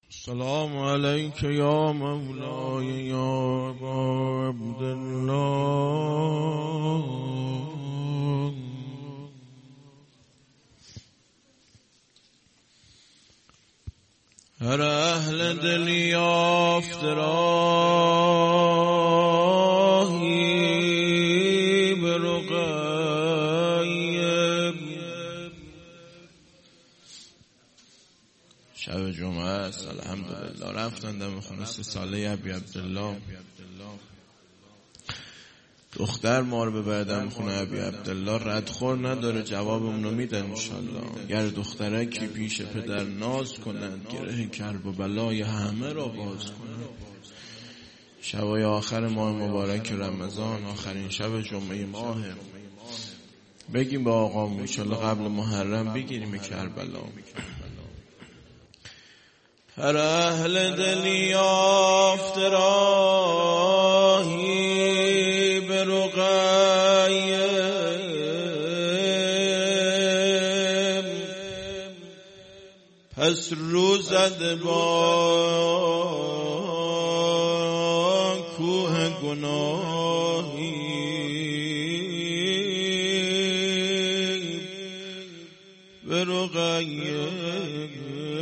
السلام عليك يا مولاي يا أبا عبد الله. هر اهل دل یافت راهی به رقیب. شب جمعه است الحمدلله. رفتن دم خونه 3 ساله ابی عبدالله. دختر ما رو ببردم خونه ابی عبدالله. ردخور نداره، جوابمونو میدن انشالله. گر دخترکی پیش پدر ناز کنند، گره کرب و بلای همه را باز کنند. شبای آخر ماه مبارک رمضان، آخرین شب جمعه ماه، بگیم با آقامون انشالله قبل محرم بگیریم کربلا. هر اهل دل یافت راهی به رقیب، پس رو زده با کوه گناهی به رقیب.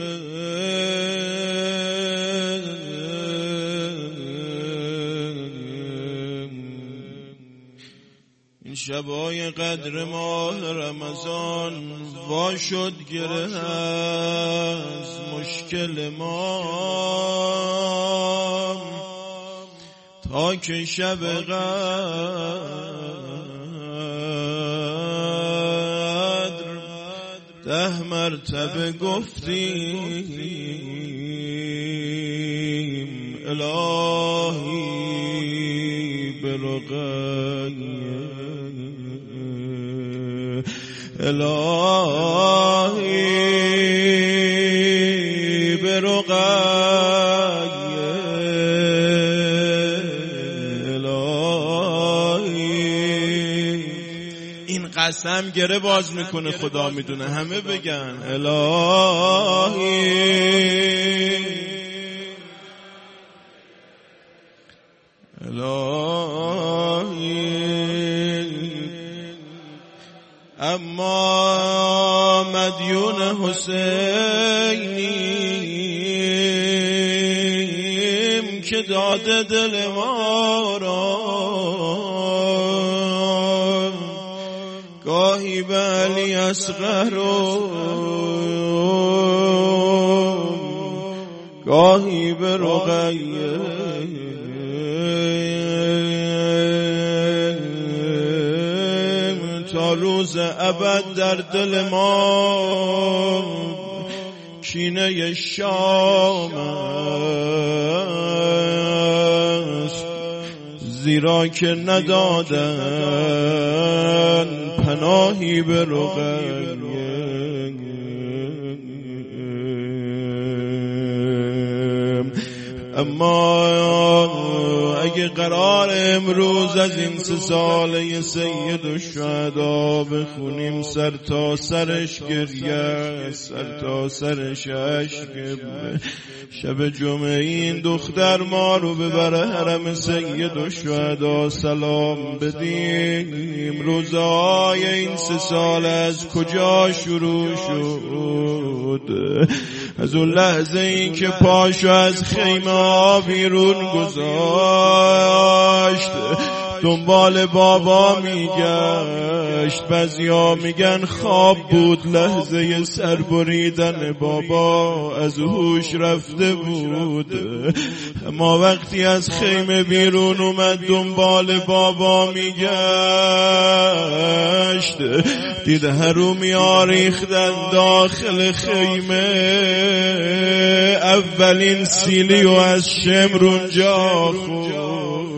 این شبای قدر ماه رمضان وا شد گره از مشکل ما، تا که شب قدر 10 مرتبه گفتیم الهی به رقیب، الهی به رقیب، الهی. این قسم گره باز میکنه، خدا میدونه، همه بگن الهی، الهی. اما مدیون حسینیم که داده دل ما را، گاهی به علی اصغر و گاهی به رقیه، تا روز ابد در دل ما کینه شام است، زیرا که ندادن پناهی به رقیه. اما اگه قرار امروز از این 3 ساله سید الشهدا بخونیم، سر تا سرش گریه، سر تا سرش اشک. شب جمعه این دختر ما رو ببره حرم سید الشهدا سلام بدیم. روزهای این 3 سال از کجا شروع شد؟ از اون لحظه این که پاشو از خیمه ها بیرون گذاشت، دنبال بابا میگشت. بعضیا میگن خواب بود، لحظه سربریدن بابا از هوش رفته بود. اما وقتی از خیمه بیرون اومد دنبال بابا میگشت، دید هرومیا ریختن داخل خیمه. اولین سیلی و از شمر اونجا خورد.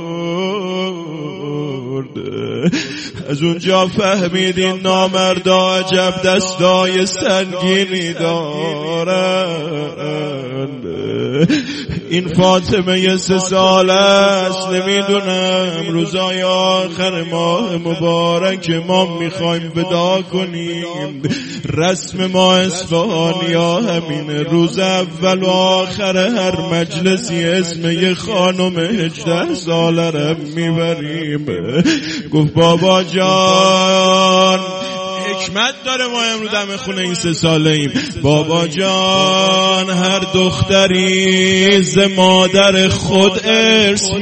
از اونجا فهمیدین نامردا عجب دستای سنگینی دارند. این فاطمه 3 ساله است، نمیدونم روزای آخر ماه مبارک ما میخوایم ودا کنیم. رسم ما اصفهانی ها همینه، روز اول و آخر هر مجلسی اسم یه خانم 18 ساله رو میبریم. گفت بابا جان حکمت داره، ما امروز دم خونه این 3 ساله ایم. بابا جان هر دختری ز مادر خود ارث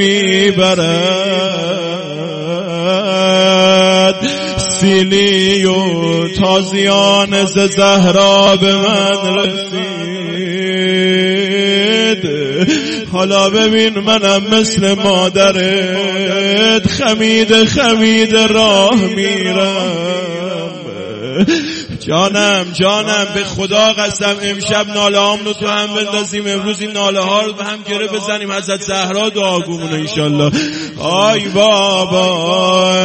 میبرد، سیلی و تازیان ز زهرا به من رسید. حالا ببین منم مثل مادرت خمید خمید راه میرم. جانم به خدا قسم امشب ناله هام رو تو هم بندازیم، امروز این ناله ها رو به هم گره بزنیم، حضرت زهرا دعاگومونه انشالله. آی بابا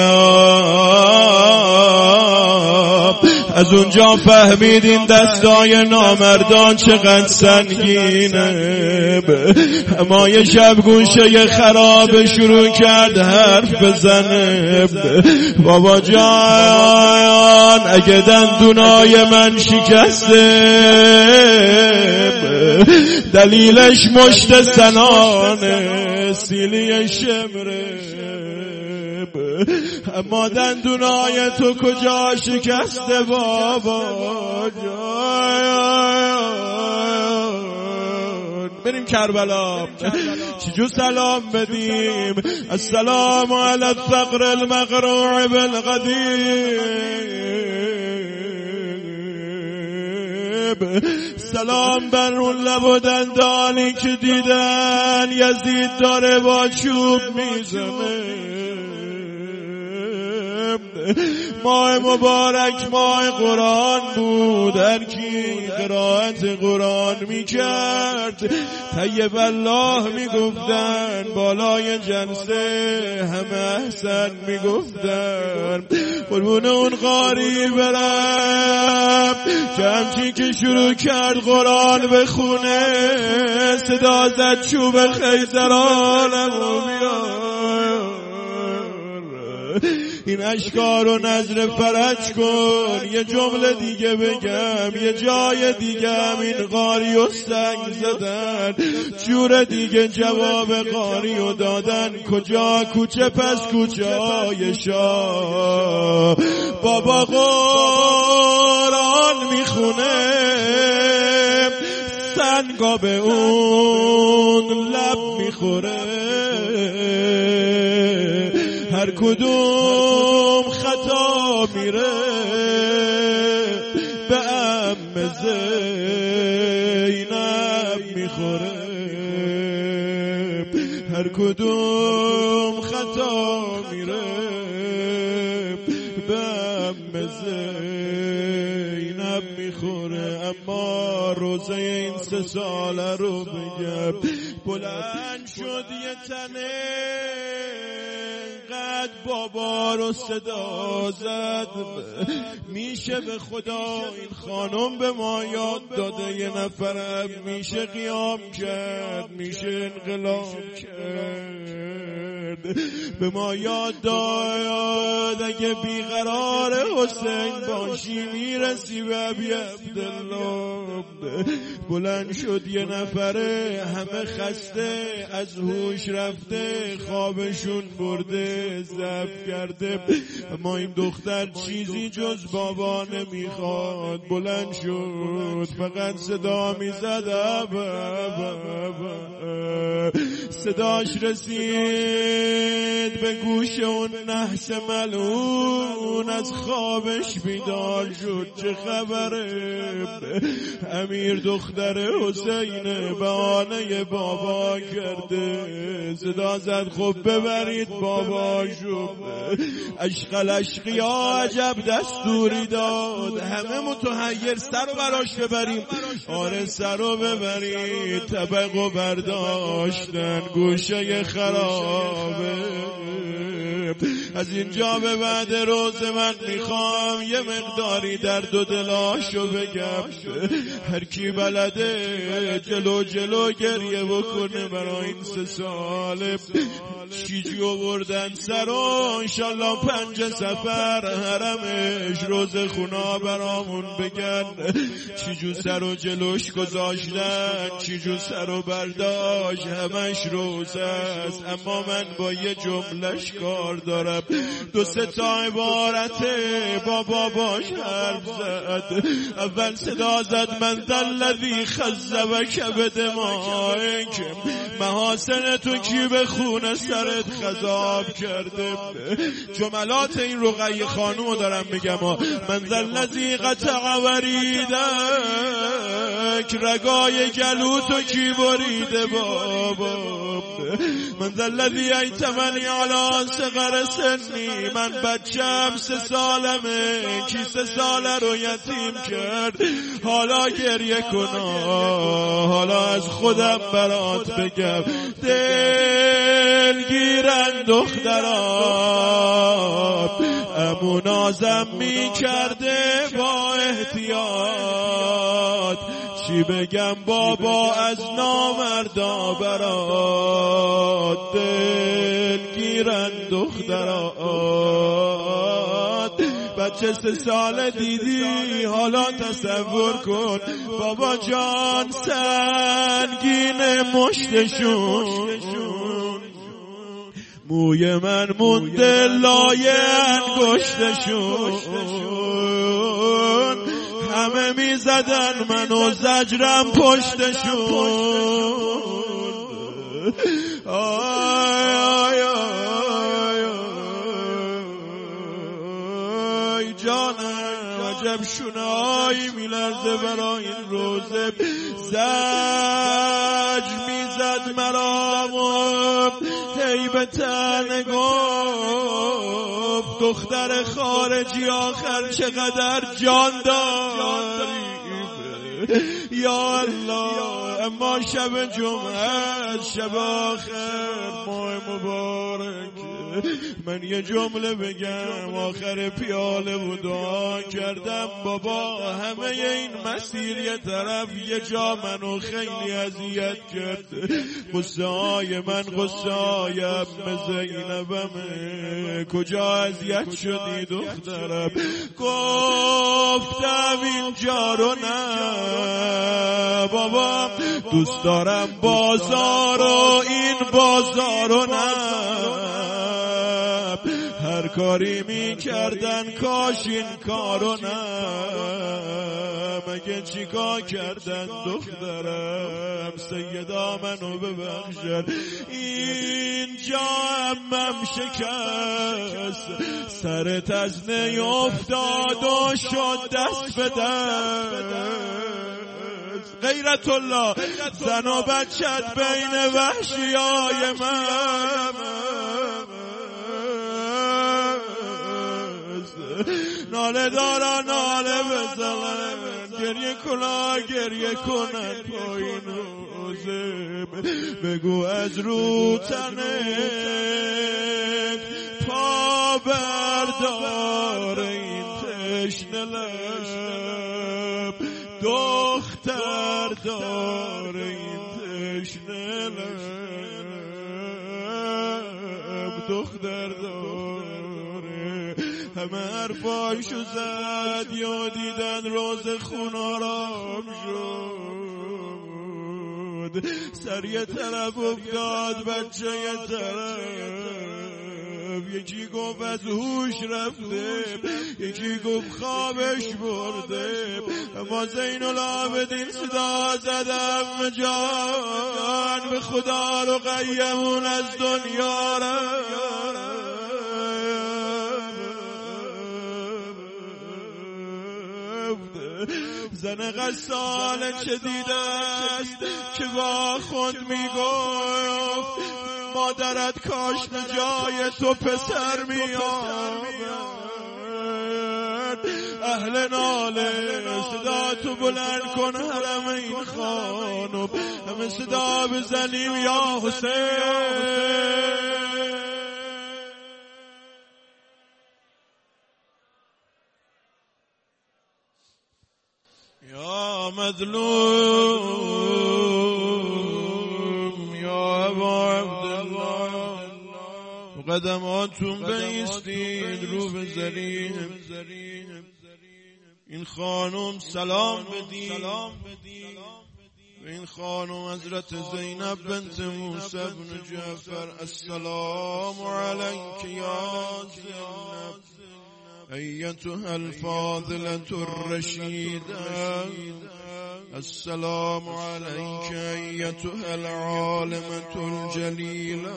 از اونجا فهمیدین دستای نامردان چقدر سنگینه. اما یه شب گوشه خراب شروع کرد حرف بزنه. بابا جان اگه دندونای من شکسته دلیلش مشت زنانه، سیلی شمره. اما دندونای تو کجا شکسته بابا جان؟ بریم کربلا چجور سلام بدیم؟ السلام علی الثغر المقروع بالغدیر، سلام بر اون لب و دندانی که دیدن یزید داره با چوب میزنه. ماه مبارک ماه قرآن بود، هر کی قرائت قرآن میکرد طیب الله میگفتن، بالای جلسه همه احسن میگفتن. قربون اون قاری برم که همچین که شروع کرد قرآن بخونه صدا زد چوب خیزرانمو بیار. این اشکار رو نظر فرج کن. یه جمله دیگه بگم، یه جای دیگه این قاری و سنگ زدن، جور دیگه جواب قاری رو دادن. کجا؟ کوچه پس کوچه های شاه. بابا قرآن میخونه سنگا به اون لب میخوره، هر کدوم خطا میره به ام زینب میخوره، هر کدوم خطا میره به ام زینب میخوره. اما روزه این 3 ساله رو بگم، بلند شد یه تنه قد بابا رو صدا زد. میشه به خدا این خانم به ما یاد داده یه نفرم میشه قیام کرد، میشه انقلاب کرد. به ما یاد داد اگه بیقرار حسین باشی میرسی به ابی عبدالله. بلند شد یه نفره همه خسته از هوش رفته، خوابشون برده ضعف کرده، اما این دختر چیزی جز بابا نمیخواد. بلند شد فقط صدا میزد صداش رسید به گوش اون نحس ملعون، از خوابش بیدار شد. چه خبره؟ امیر دختر حسین بهانه بابا کرده. صدا زد خب ببرید باباشو. اشقل اشقیا عجب دستوری داد، همه متحیر سر رو براش ببریم. آره سر رو ببرید. طبق و برداشتن گوشه خرابه. از اینجا به بعد روز من میخوام یه مقداری درد و دلاشو بگم. هر کی بلده جلو جلو گریه بکنه برای این 3 سال چی جو بردن سر و انشالله 5 سفر حرمش روز خونا برامون بگن چی جو سر و جلوش گذاشتن، چی جو سر و برداشت، همش روز است. اما من با یه جملش کار دارم، 2-3 تا عبارته با باباش حرف زد. اول صدا زد من ذا الذی خذبک بدمائک، محاسن تو کی به خون سرت خضاب کرده. جملات این رقیه خانومو دارم میگم. من ذا الذی قطع وریدک، رگای گلو تو کی بریده بابا. من ذا الذی ایتمنی علی صغر سنی، من بچم 3 سالمه کی 3 ساله رو یتیم کرد. حالا گریه کن، حالا از خودم برات بگم دلگیرن دختران. امو نازم می کرده با احتیاط، چی بگم بابا از نامردا برات. دلگیرن دختران، بچه 3 ساله دیدی، حالا تصور کن بابا جان سنگین مشتشون، موی من مونده لای انگشتشون. همه می زدن منو زجرم پشتشون. آی آی آی جانم عجب شونه‌هایی میلرزه برای این روزه. زجر میزد مرا هی به تن گفت دختر خارجی آخر چقدر جان داری یا الله. اما شب جمعه شب آخر ماه مبارک من یه جمله بگم. آخر پیاله و دعا کردم بابا همه این مسیر یه طرف، یه جا منو خیلی اذیت کرد. قصه های من قصه های ام زینبمه. کجا اذیت شدی دخترم؟ گفتم اینجا رو نه بابا، دوست دارم بازار و این بازار رو نه. هر کاری می کردن کاش این کارو نه. مگه چیکار کردن دخترم؟ سیدا منو ببخشن. اینجا امم شکست، سرت از نی افتاد و شد دست به دست. غیرت الله زن و بچت بین وحشیای من. ناله دارا ناله بزنن، گریه کنا گریه کنن پایین روزه. بگو از رو تنت پا بردار این تشنه لب. دختر دار این تشنه لب، دختر داره. همه حرفایشو زد یا دیدن روز خونارام شد. سر یه طرف افتاد بچه یه طرف. یکی گفت از هوش رفته، یکی گفت خوابش برده. اما زین العابدین صدا زدم جان به خدا رو قیمون از دنیا رفت. زن غساله چه دیده است که با خود میگفت مادرت کاش به جای تو پسر میآمد. اهل ناله صدا تو بلند کن حرم این خانم. همه صدا بزنیم یا حسین. یا مظلوم یا ابا عبدالله، قدماتون بایستید رو بذاریم. این خانم سلام بدید، این خانم حضرت زینب بنت موسی بن جعفر. السلام علیک یا زینب ایتها الفاضلة الرشیدة، السلام علیک ایتها العالمة الجلیلة،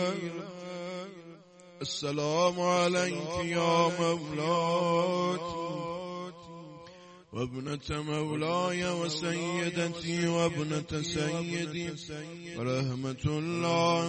السلام علیک یا مولاتی وابنة مولاي وسيدتي وابنة سيدي ورحمة الله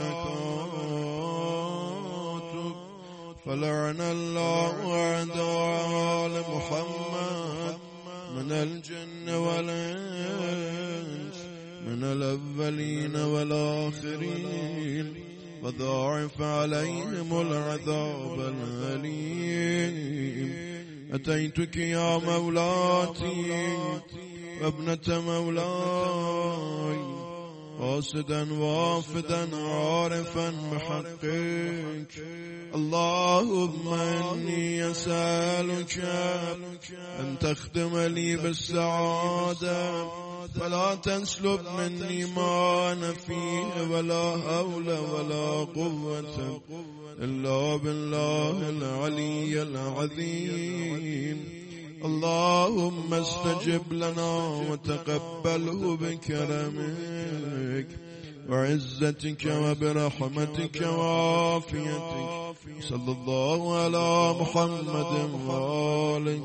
وبركاته. فلعن الله أعداء محمد من الجن والإنس من الأولين والآخرين، وضاعف عليهم العذاب الأليم. أتيتك يا مولاتي وابنة مولاي قاصدا وافدا عارفا بحقك. اللهم إني أسألك أن تختم لي بالسعادة فلا تسلب مني ما أنا فيه، ولا حول ولا قوة إلا بالله العلي العظيم. اللهم استجب لنا وتقبله بكرمك وعزتك وبرحمتك وعافيتك. صلى الله على محمد وآله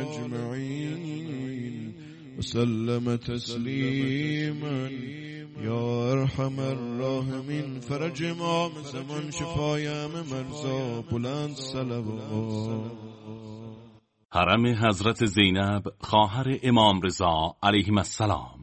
أجمعين وسلم تسليما یا ارحم الراحمین. فرج امام زمان، شفای همه مرضا، بلند صلوات. حرم حضرت زینب خواهر امام رضا علیه السلام